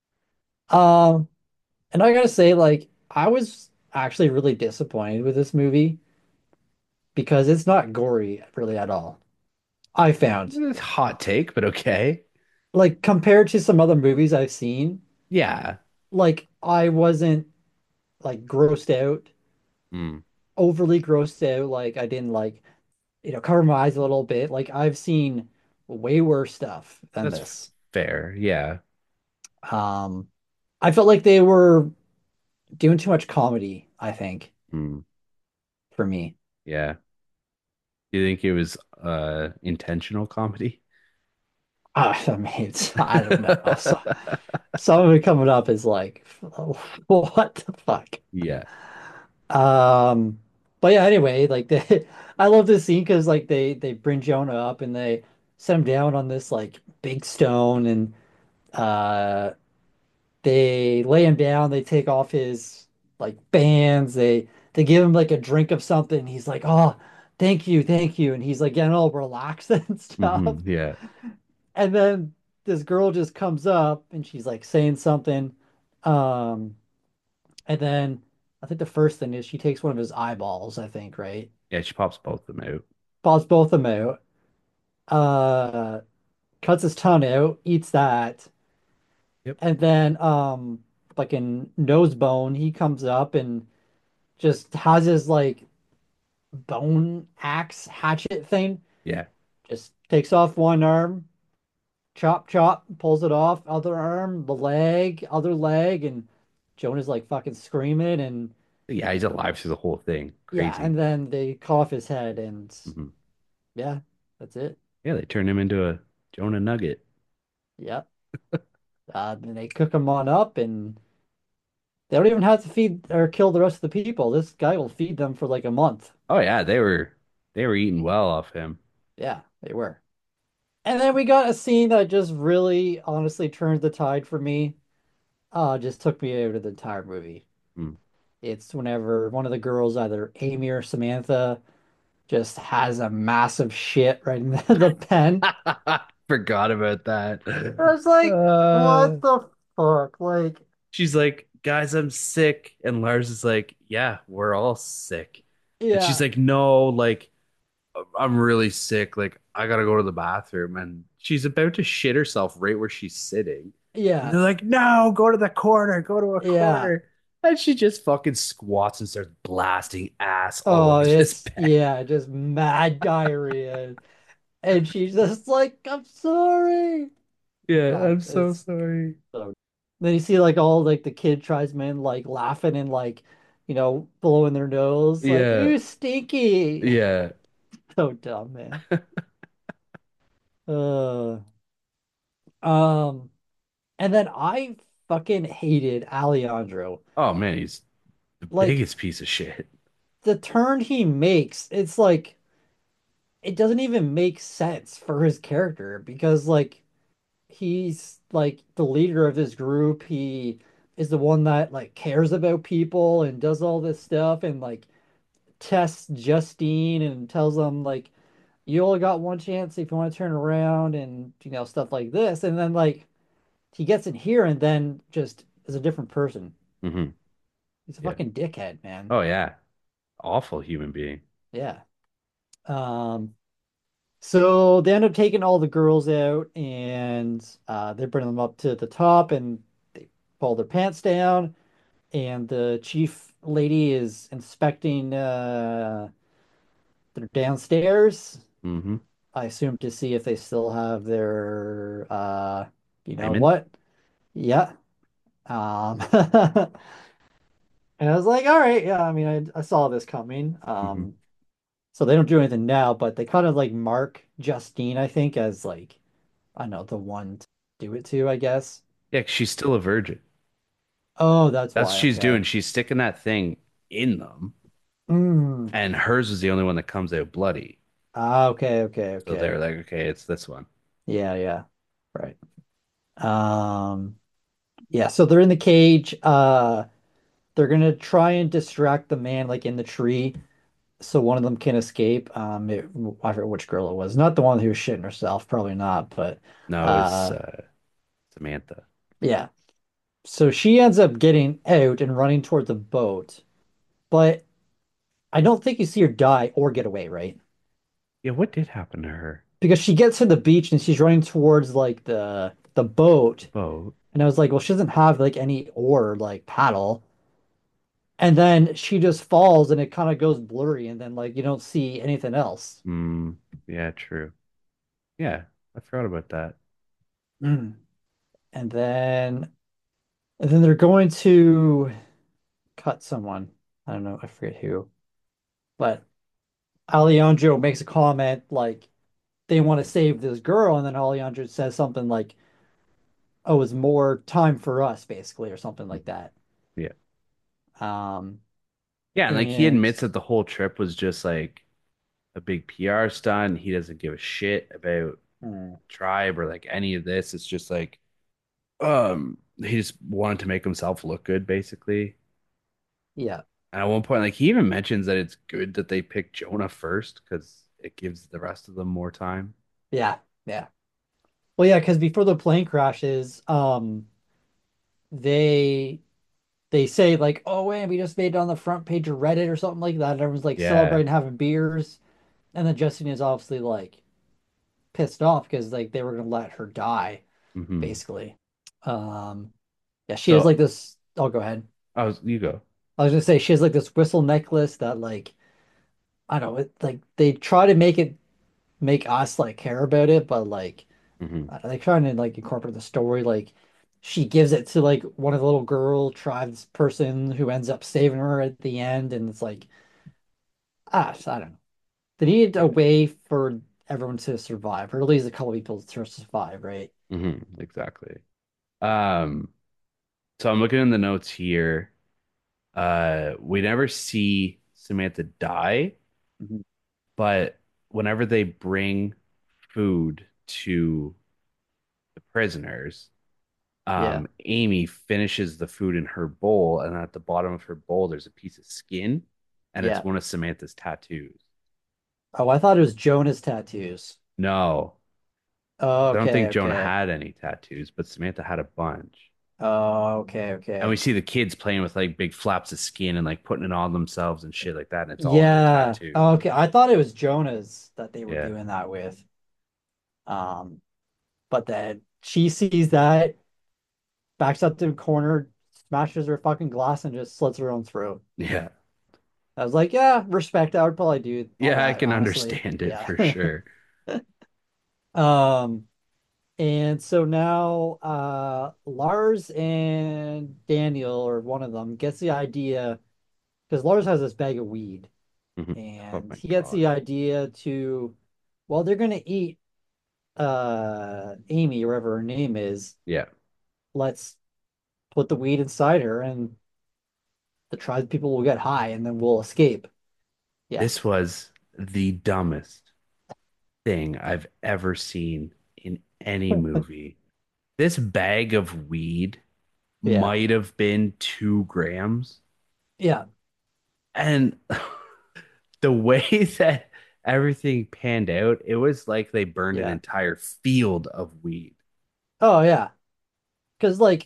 Um, and I gotta say, like, I was actually really disappointed with this movie because it's not gory really at all. I found, It's a hot take, but okay. like, compared to some other movies I've seen, Yeah. like, I wasn't like grossed out, Mm, overly grossed out. Like, I didn't like, you know, cover my eyes a little bit. Like, I've seen way worse stuff than that's this. fair. Yeah. Um, I felt like they were doing too much comedy, I think, Mm, for me. yeah. Do you think it was uh intentional comedy? Uh, I mean, it's, I don't know. So, some of it coming up is like, what the fuck? Yeah. Um, but yeah, anyway, like they, I love this scene because like they they bring Jonah up and they set him down on this like big stone and uh they lay him down. They take off his like bands. They they give him like a drink of something. He's like, oh, thank you, thank you, and he's like getting all relaxed and stuff. Hmm. Yeah. And then this girl just comes up and she's like saying something. Um, and then I think the first thing is she takes one of his eyeballs, I think, right? Yeah, she pops both of them out. Pops both of them out, uh, cuts his tongue out, eats that, Yep. and then um like in nose bone, he comes up and just has his like bone axe hatchet thing, Yeah. just takes off one arm, chop chop, pulls it off, other arm, the leg, other leg, and Jonah's like fucking screaming and Yeah, he's alive through the whole thing. yeah, Crazy. and then they cut off his head and Hmm. yeah, that's it. Yeah, they turned him into a Jonah Nugget. Yep. Uh, and they cook him on up and they don't even have to feed or kill the rest of the people. This guy will feed them for like a month. Oh yeah, they were they were eating well off him. Yeah, they were. And then we got a scene that just really honestly turned the tide for me. Uh, just took me out of the entire movie. Mm. It's whenever one of the girls, either Amy or Samantha, just has a massive shit right in the, the pen. Forgot about that. I was like, Uh, what the fuck? Like, she's like, guys, I'm sick. And Lars is like, yeah, we're all sick. And she's yeah, like, no, like, I'm really sick. Like, I gotta go to the bathroom. And she's about to shit herself right where she's sitting. And yeah, they're like, no, go to the corner, go to a yeah. corner. And she just fucking squats and starts blasting ass all Oh, over this it's, bed. yeah, just mad diarrhea. And she's just like, I'm sorry. Yeah, God, I'm so it's sorry. so. Then you see like all like the kid tribesmen like laughing and like, you know, blowing their nose, like, Yeah, you stinky. yeah. So dumb, man. Uh, um, and then I fucking hated Alejandro. Oh man, he's the Like biggest piece of shit. the turn he makes, it's like it doesn't even make sense for his character because like he's like the leader of this group. He is the one that like cares about people and does all this stuff and like tests Justine and tells them like you only got one chance if you want to turn around and you know stuff like this. And then like he gets in here and then just is a different person. Hmm. He's a Yeah. fucking dickhead, man. Oh yeah. Awful human being. Yeah. Um, so they end up taking all the girls out and uh, they bring them up to the top and they pull their pants down. And the chief lady is inspecting uh, their downstairs. Hmm. I assume to see if they still have their, uh, you know Hymen. what? Yeah. Um, and I was like, all right, yeah, I mean, I, I saw this coming. Hmm. Um, so they don't do anything now, but they kind of like mark Justine, I think, as like, I don't know, the one to do it to, I guess. Yeah, 'cause she's still a virgin. Oh, that's That's what why. she's Okay. doing. She's sticking that thing in them, Mm. and hers is the only one that comes out bloody. Ah, okay, okay, So they're okay. like, okay, it's this one. Yeah, yeah. Right. Um, yeah, so they're in the cage. Uh, they're gonna try and distract the man like in the tree so one of them can escape. Um, it, I forget which girl it was. Not the one who was shitting herself, probably not, but No, it's uh uh, Samantha. yeah. So she ends up getting out and running towards the boat, but I don't think you see her die or get away, right? Yeah, what did happen to her? Because she gets to the beach and she's running towards like the the The boat, boat. and I was like, well, she doesn't have like any oar like paddle. And then she just falls and it kind of goes blurry and then like you don't see anything else. Mm, yeah, true. Yeah, I forgot about that. Mm. And then and then they're going to cut someone. I don't know, I forget who. But Alejandro makes a comment like they want to save this girl, and then Alejandro says something like, "Oh, it's more time for us," basically, or something like that. Yeah. Um, Yeah, and like he and admits that the whole trip was just like a big P R stunt. He doesn't give a shit about mm, tribe or like any of this. It's just like um he just wanted to make himself look good, basically. yeah, And at one point, like he even mentions that it's good that they picked Jonah first because it gives the rest of them more time. yeah, yeah. Well, yeah, because before the plane crashes, um, they they say like, "Oh, man, we just made it on the front page of Reddit or something like that." And everyone's like Yeah. celebrating, having beers, and then Justin is obviously like pissed off because like they were gonna let her die, Hmm. basically. Um, yeah, she has So like this. I'll go ahead. I was you go. I was gonna say she has like this whistle necklace that like I don't know, it, like they try to make it make us like care about it, but like Hmm. uh, they trying to like incorporate the story. Like she gives it to like one of the little girl tribes person who ends up saving her at the end, and it's like ah, I don't know. They needed a way for everyone to survive, or at least a couple people to survive, right? Hmm. Exactly. Um, so I'm looking in the notes here. Uh, we never see Samantha die, Mhm. but whenever they bring food to the prisoners, Yeah, um, Amy finishes the food in her bowl, and at the bottom of her bowl, there's a piece of skin, and it's yeah. one of Samantha's tattoos. Oh, I thought it was Jonah's tattoos. No, Oh, I don't okay, think Jonah okay. had any tattoos, but Samantha had a bunch. Oh, okay, And we okay. see the kids playing with like big flaps of skin and like putting it on themselves and shit like that, and it's all of her Yeah. Oh, tattoos. okay. I thought it was Jonah's that they were Yeah. doing that with. Um, but then she sees that, backs up to the corner, smashes her fucking glass, and just slits her own throat. Yeah. I was like, yeah, respect. I would probably do all Yeah, I that, can honestly. understand it Yeah. for sure. Um, and so now uh Lars and Daniel, or one of them, gets the idea because Lars has this bag of weed, Mhm. Oh and my he gets God. the idea to, well, they're gonna eat uh Amy, whatever her name is. Yeah. Let's put the weed inside her and the tribe people will get high and then we'll escape. Yeah. This was the dumbest thing I've ever seen in any movie. This bag of weed Yeah. might have been two grams. Yeah. And the way that everything panned out, it was like they burned an Yeah. entire field of weed. Oh yeah. Because like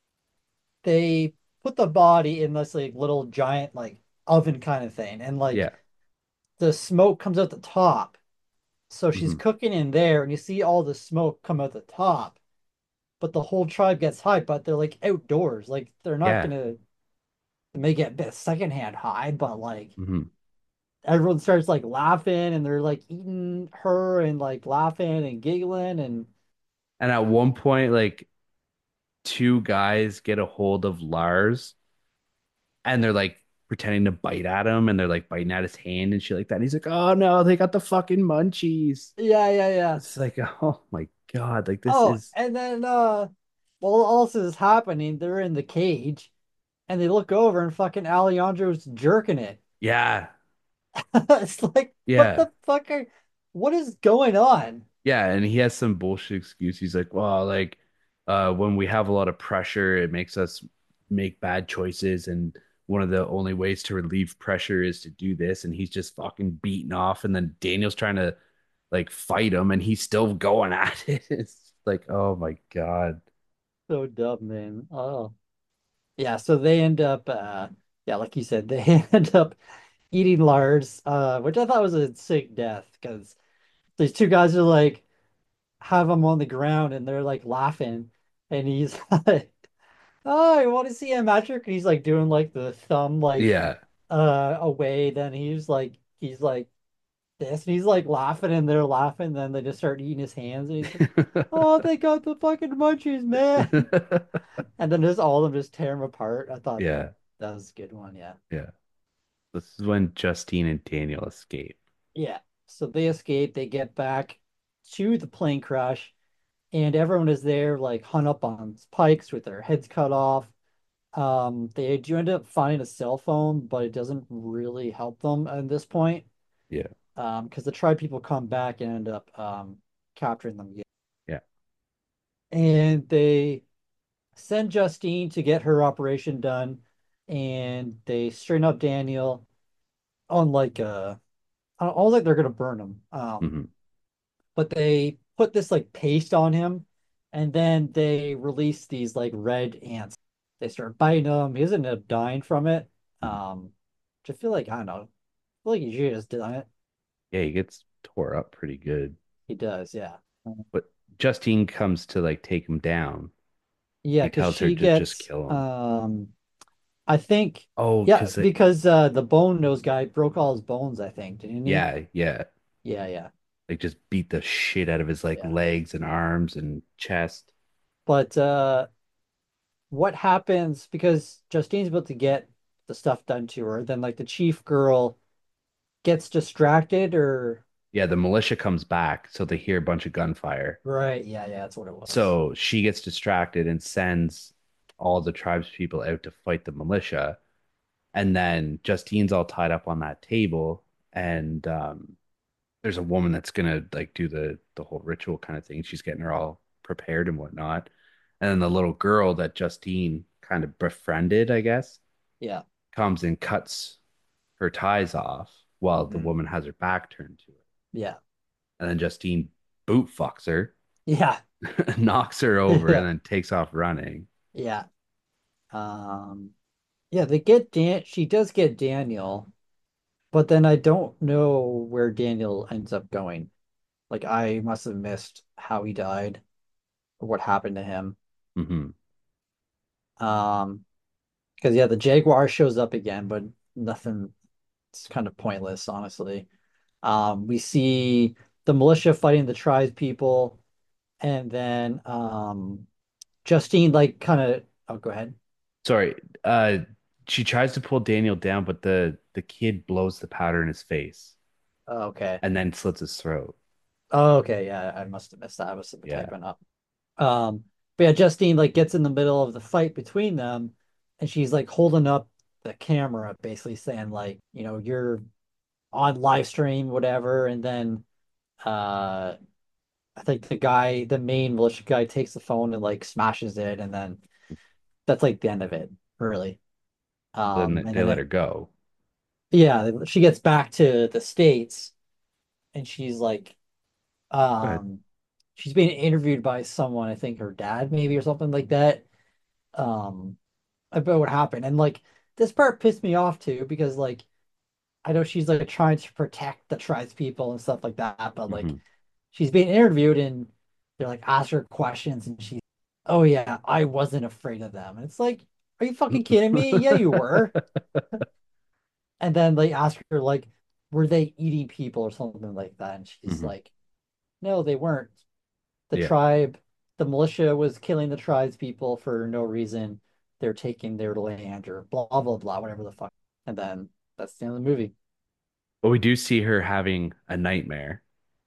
they put the body in this like little giant like oven kind of thing, and like Yeah. the smoke comes out the top. So she's Hmm. cooking in there, and you see all the smoke come out the top, but the whole tribe gets high, but they're like outdoors. Like they're not Yeah. gonna make it a bit secondhand high, but like Hmm. everyone starts like laughing and they're like eating her and like laughing and giggling and And at one point, like two guys get a hold of Lars and they're like pretending to bite at him and they're like biting at his hand and shit like that. And he's like, oh no, they got the fucking munchies. yeah, yeah, yeah. It's like, oh my God, like this Oh, is, and then uh while all this is happening, they're in the cage and they look over and fucking Alejandro's jerking it. yeah, It's like, what yeah. the fuck are, what is going on? Yeah, and he has some bullshit excuse. He's like, well, like, uh, when we have a lot of pressure, it makes us make bad choices, and one of the only ways to relieve pressure is to do this. And he's just fucking beaten off, and then Daniel's trying to like fight him, and he's still going at it. It's like, oh my God. So dumb, man. Oh. Yeah, so they end up uh yeah, like you said, they end up eating Lars, uh, which I thought was a sick death because these two guys are like have him on the ground and they're like laughing and he's like, oh, I want to see a magic. And he's like doing like the thumb like Yeah. uh away. Then he's like he's like this and he's like laughing and they're laughing. Then they just start eating his hands and he's like, oh, they got the fucking munchies, man. And then just all of them just tear him apart. I thought that Yeah. that was a good one. Yeah. Yeah. This is when Justine and Daniel escape. Yeah. So they escape, they get back to the plane crash, and everyone is there like hung up on pikes with their heads cut off. Um, they do end up finding a cell phone, but it doesn't really help them at this point. Yeah. Um, because the tribe people come back and end up um capturing them again. Yeah. And they send Justine to get her operation done, and they straighten up Daniel on like uh I don't, I don't think they're gonna burn him. Um, Hmm. but they put this like paste on him and then they release these like red ants. They start biting him. He doesn't end up dying from it. Um, which I feel like I don't know. I feel like he should have just done it. Yeah, he gets tore up pretty good. He does, yeah. But Justine comes to like take him down. Yeah, He because tells her she to just gets kill him. um I think Oh, yeah, because it, because uh the bone nose guy broke all his bones, I think, didn't he? yeah, yeah. Yeah, yeah, Like just beat the shit out of his like yeah. legs and arms and chest. But uh what happens because Justine's about to get the stuff done to her, then like the chief girl gets distracted or Yeah, the militia comes back, so they hear a bunch of gunfire. right, yeah, yeah, that's what it was. So she gets distracted and sends all the tribes people out to fight the militia. And then Justine's all tied up on that table, and um, there's a woman that's gonna like do the the whole ritual kind of thing. She's getting her all prepared and whatnot. And then the little girl that Justine kind of befriended, I guess, Yeah. comes and cuts her ties off while the Hmm. woman has her back turned to her. Yeah. And then Justine boot fucks her, Yeah. knocks her over, and Yeah. then takes off running. Yeah. Um yeah, they get Dan she does get Daniel, but then I don't know where Daniel ends up going. Like I must have missed how he died or what happened to him. Hmm. Um because yeah, the Jaguar shows up again, but nothing, it's kind of pointless, honestly. Um, we see the militia fighting the tribes people, and then um, Justine like kind of. Oh, go ahead. Sorry, uh, she tries to pull Daniel down, but the the kid blows the powder in his face Oh, okay. and then slits his throat. Oh, okay. Yeah, I must have missed that. I was Yeah. typing up. Um, but yeah, Justine like gets in the middle of the fight between them, and she's like holding up the camera, basically saying like, you know, you're on live stream, whatever. And then uh, I think the guy, the main militia guy, takes the phone and like smashes it, and then that's like the end of it, really. Then Um, they and they then let her it, go. yeah, she gets back to the States and she's like, Go ahead. um, she's being interviewed by someone, I think her dad maybe or something like that, um, about what happened. And like this part pissed me off too because like I know she's like trying to protect the tribes people and stuff like that, but like Hmm. she's being interviewed and they're like ask her questions and she's, oh yeah, I wasn't afraid of them. And it's like, are you fucking kidding me? Yeah, you were. And then they ask her like, were they eating people or something like that? And she's Hmm. like, no, they weren't. The Yeah. tribe, the militia was killing the tribes people for no reason. They're taking their land or blah blah blah, whatever the fuck. And then that's the end of the movie. But we do see her having a nightmare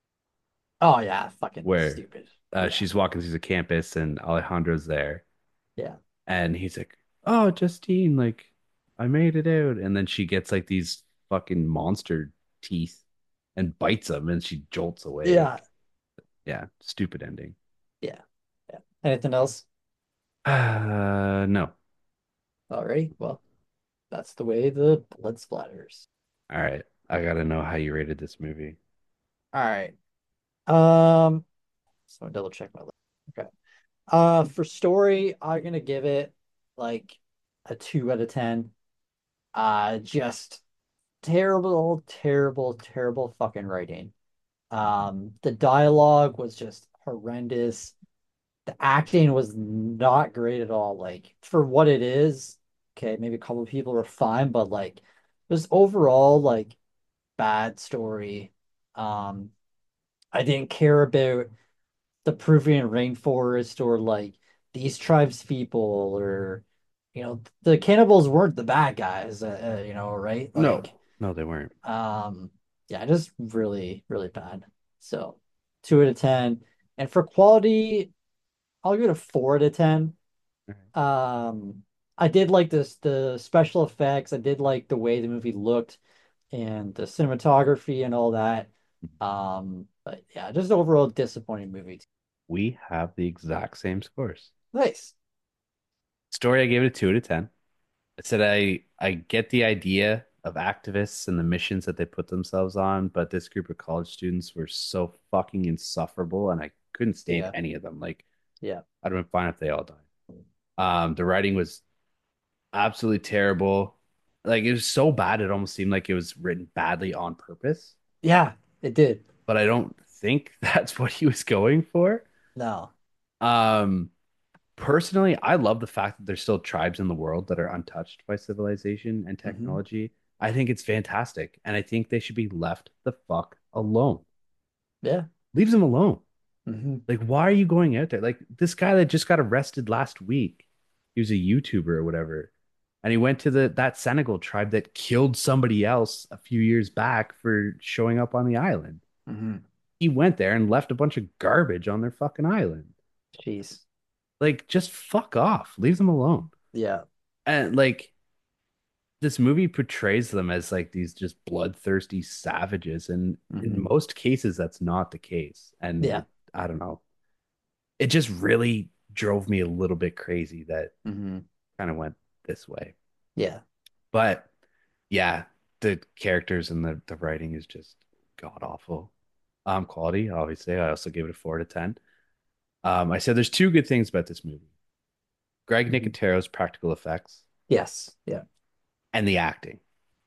Oh yeah, fucking where stupid. uh, Yeah, she's walking through the campus and Alejandro's there, yeah, and he's like, "Oh, Justine, like, I made it out." And then she gets like these fucking monster teeth and bites him, and she jolts yeah, awake. Yeah, stupid ending. yeah, yeah. Anything else? Uh, no. Alrighty, well, that's the way the blood splatters. All right, I gotta know how you rated this movie. All right. Um, so double check my list. Okay. Uh, for story, I'm gonna give it like a two out of ten. Uh, just terrible, terrible, terrible fucking writing. Um, the dialogue was just horrendous. The acting was not great at all. Like for what it is, okay, maybe a couple of people were fine, but like just overall like bad story. Um, I didn't care about the Peruvian rainforest or like these tribes people or you know the cannibals weren't the bad guys, uh, uh, you know, right? Like No, no, they weren't. um yeah, just really really bad. So two out of ten. And for quality, I'll give it a four out of ten. All right. Um I did like this the special effects. I did like the way the movie looked and the cinematography and all that. Um but yeah, just overall disappointing movie. We have the exact same scores. Nice. Story, I gave it a two out of ten. I said I I get the idea of activists and the missions that they put themselves on, but this group of college students were so fucking insufferable, and I couldn't stand Yeah. any of them. Like Yeah. I'd have been fine if they all died. Um, the writing was absolutely terrible. Like it was so bad, it almost seemed like it was written badly on purpose. Yeah, it did. But I don't think that's what he was going for. No. Um, Personally, I love the fact that there's still tribes in the world that are untouched by civilization and Hmm. technology. I think it's fantastic, and I think they should be left the fuck alone. Yeah. Leave them alone. Hmm. Like, why are you going out there? Like this guy that just got arrested last week, he was a YouTuber or whatever, and he went to the that Senegal tribe that killed somebody else a few years back for showing up on the island. Hmm. He went there and left a bunch of garbage on their fucking island. Jeez. Like, just fuck off. Leave them alone. Yeah. And like this movie portrays them as like these just bloodthirsty savages, and in Hmm. most cases that's not the case. And Yeah. it, I don't know, it just really drove me a little bit crazy that Hmm. kind of went this way. Yeah. But yeah, the characters and the, the writing is just god awful. Um quality, obviously, I also gave it a four to ten. um I said there's two good things about this movie: Greg Hmm. Nicotero's practical effects Yes. Yeah. and the acting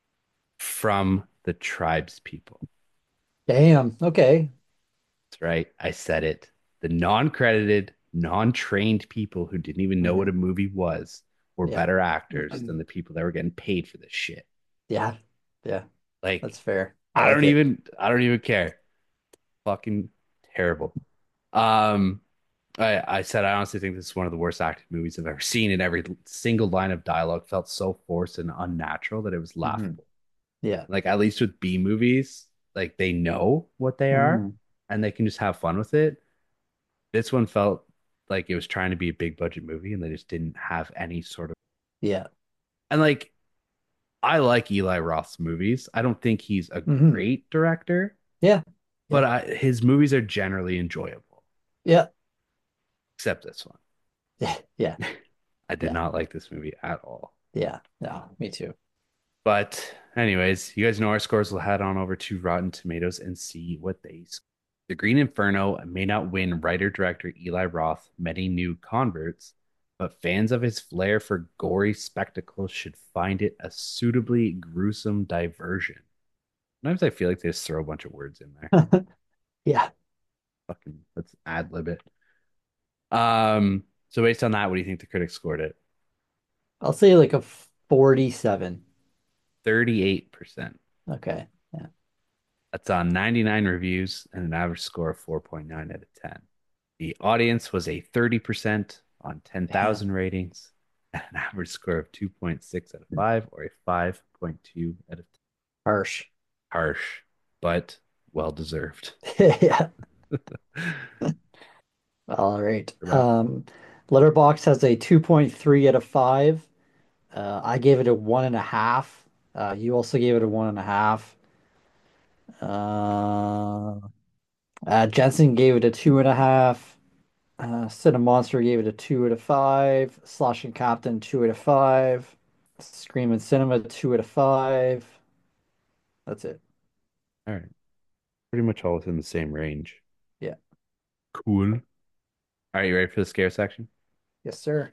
from the tribes people. Damn. Okay. That's right. I said it. The non-credited, non-trained people who didn't even know what a Hmm. movie was were Yeah. better actors than the people that were getting paid for this shit. Yeah. Yeah. Like, That's fair. I I like don't it. even I don't even care. Fucking terrible. Um I I said I honestly think this is one of the worst acted movies I've ever seen, and every single line of dialogue felt so forced and unnatural that it was Hmm. laughable. Yeah. Like at least with B movies, like they know what they are Hmm. and they can just have fun with it. This one felt like it was trying to be a big budget movie and they just didn't have any sort of. Yeah. And like I like Eli Roth's movies. I don't think he's a Hmm. great director, Yeah. but Yeah. I, his movies are generally enjoyable, Yeah. except this one. Yeah. Yeah. I did Yeah. not like this movie at all. Yeah. No, me too. But anyways, you guys know our scores. We'll head on over to Rotten Tomatoes and see what they score. The Green Inferno may not win writer-director Eli Roth many new converts, but fans of his flair for gory spectacle should find it a suitably gruesome diversion. Sometimes I feel like they just throw a bunch of words in there. Yeah, Fucking let's ad lib it. Um, so based on that, what do you think the critics scored it? I'll say like a forty-seven. thirty-eight percent. Okay. Yeah. That's on ninety-nine reviews and an average score of four point nine out of ten. The audience was a thirty percent on Damn. ten thousand ratings, and an average score of two point six out of five or a five point two out of ten. Harsh. Harsh, but well deserved. Yeah. All right. About Um, Letterbox has a two point three out of five. Uh, I gave it a one and a half. Uh, you also gave it a one and a half. Uh, uh, Jensen gave it a two and a half. Uh, Cinemonster gave it a two out of five. Sloshing Captain, two out of five. Scream and Cinema, two out of five. That's it. all right, pretty much all within the same range. Yeah. Cool. All right, you ready for the scare section? Yes, sir.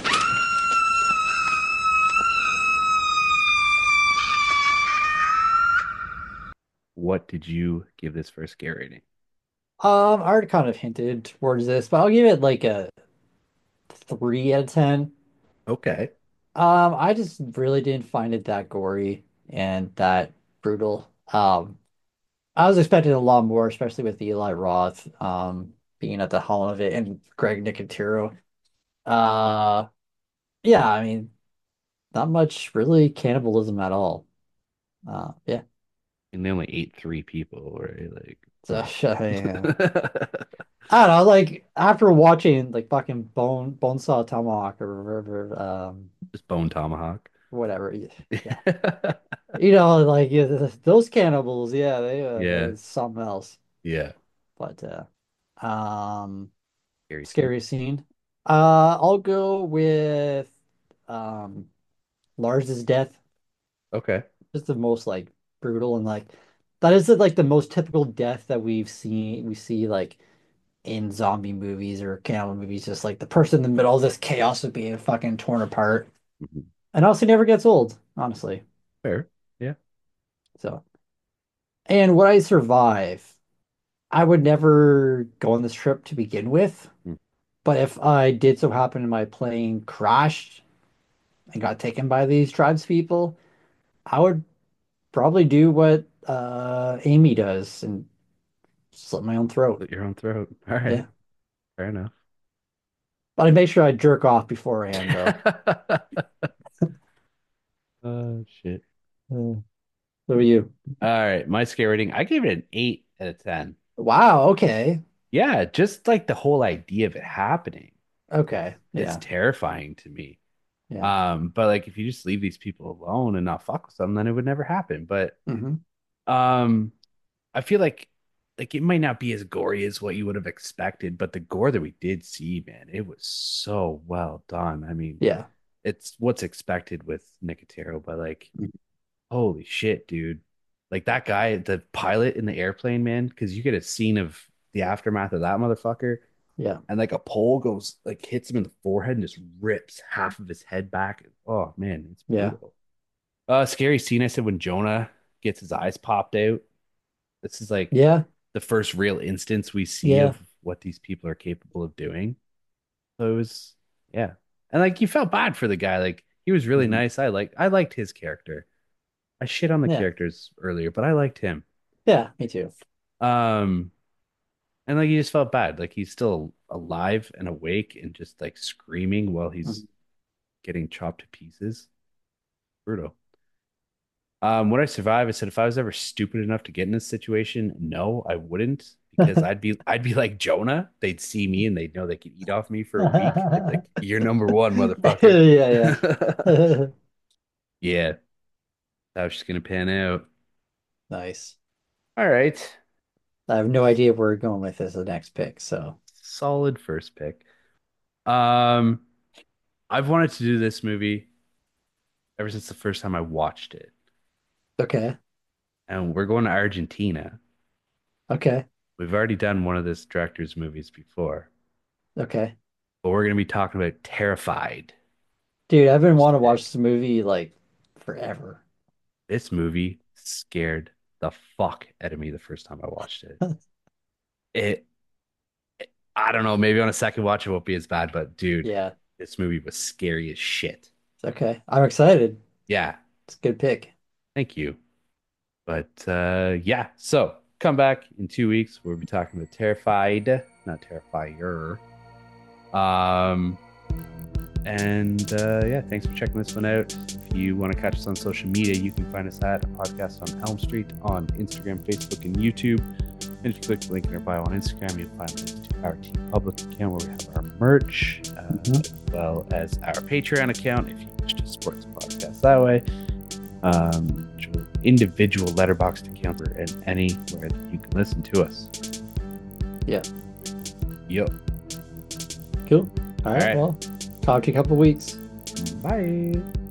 What did you give this first scare rating? Um, I already kind of hinted towards this, but I'll give it like a three out of ten. Okay. Um, I just really didn't find it that gory and that brutal. Um, I was expecting a lot more, especially with Eli Roth, um, being at the helm of it and Greg Nicotero. Uh, yeah, I mean, not much really cannibalism at all. Uh, yeah. And they only ate three people, right? Like, So, come I mean, uh, on. I don't know, like after watching like fucking Bone Bonesaw Tomahawk or whatever, um, Just bone tomahawk. whatever. Yeah. You know, like yeah, th- those cannibals, yeah, they uh, Yeah. it's something else. Yeah. But uh um Scary scene. scary scene. Uh I'll go with um Lars's death. Okay. Just the most like brutal and like that is like the most typical death that we've seen we see like in zombie movies or cannibal movies, just like the person in the middle of this chaos of being fucking torn apart. Mhm. And also never gets old, honestly. Fair. Yeah. So and would I survive? I would never go on this trip to begin with. Mm. But if I did so happen and my plane crashed and got taken by these tribespeople, I would probably do what uh, Amy does and slit my own throat. Slit your own throat. All right. Yeah. Fair enough. But I'd make sure I jerk off beforehand, though. Oh, shit. Uh, what about you? All right. My scare rating, I gave it an eight out of ten. Wow. Okay. Yeah. Just like the whole idea of it happening Okay. is Yeah. terrifying to me. Yeah. Um, but like if you just leave these people alone and not fuck with them, then it would never happen. But Hmm. um, I feel like like it might not be as gory as what you would have expected, but the gore that we did see, man, it was so well done. I mean, Yeah. it's what's expected with Nicotero, but like, holy shit, dude. Like that guy, the pilot in the airplane, man, because you get a scene of the aftermath of that motherfucker, Yeah. and like a pole goes like hits him in the forehead and just rips half of his head back. Oh man, it's Yeah. brutal. Uh scary scene I said when Jonah gets his eyes popped out. This is like Yeah. the first real instance we see Yeah. of what these people are capable of doing. So it was, yeah. And like you felt bad for the guy. Like he was really Hmm. nice. I like I liked his character. I shit on the Yeah. characters earlier, but I liked him. Yeah. Me too. Um, and like he just felt bad. Like he's still alive and awake and just like screaming while he's Mhm. getting chopped to pieces. Brutal. Um, would I survive? I said if I was ever stupid enough to get in this situation, no, I wouldn't because I'd be I'd be like Jonah. They'd see me and they'd know they could eat off me for a week. They'd be like, "You're number one, motherfucker." Yeah. Yeah. Yeah, that was just gonna pan out. Nice. All right, I have no idea where we're going with this the next pick, so solid first pick. Um, I've wanted to do this movie ever since the first time I watched it. Okay. And we're going to Argentina. Okay. We've already done one of this director's movies before, Okay. but we're going to be talking about Terrified. Dude, I've been wanting to Sick. watch this movie like forever. This movie scared the fuck out of me the first time I watched it. It, I don't know, maybe on a second watch it won't be as bad, but dude, Yeah. this movie was scary as shit. It's okay. I'm excited. Yeah, It's a good pick. thank you. But uh yeah, so come back in two weeks. We'll be talking about Terrified, not Terrifier. Um, and uh, yeah, thanks for checking this one out. If you want to catch us on social media, you can find us at a podcast on Elm Street on Instagram, Facebook, and YouTube. And if you click the link in our bio on Instagram, you'll find links to our Team Public account where we have our merch, uh, Mhm. as well as our Patreon account if you wish to support the podcast that way. Um, individual letterboxed account and anywhere that you can listen to us. Yeah. Yep. Cool. All All right. right. Well, talk to you in a couple weeks. Bye.